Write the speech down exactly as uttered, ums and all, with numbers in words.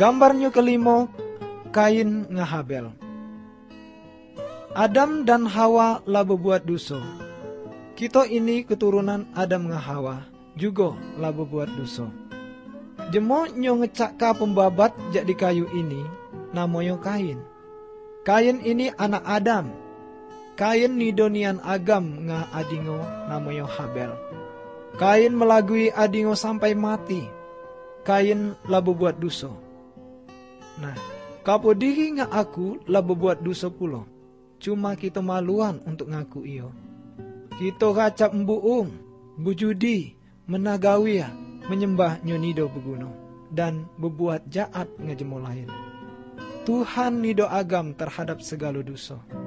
Gambarnya kelima, Kain ngahabel. Adam dan Hawa lah berbuat dosa. Kita ini keturunan Adam dengan Hawa juga lah berbuat dosa. Jemo nyo ngecaka pembabat jadi kayu ini namanya Kain. Kain ini anak Adam. Kain nidonian agam nga adingo namanya Habel. Kain melagui adingo sampai mati. Kain lah berbuat dosa. Nah, kapo diri nga aku lah berbuat dosa pula. Cuma kita maluan untuk ngaku iyo. Kita kacap mbuung, bujudi, menagawia, menyembah nyonido beguno, dan berbuat jahat ngejemo lain. Tuhan nido agam terhadap segala dosa.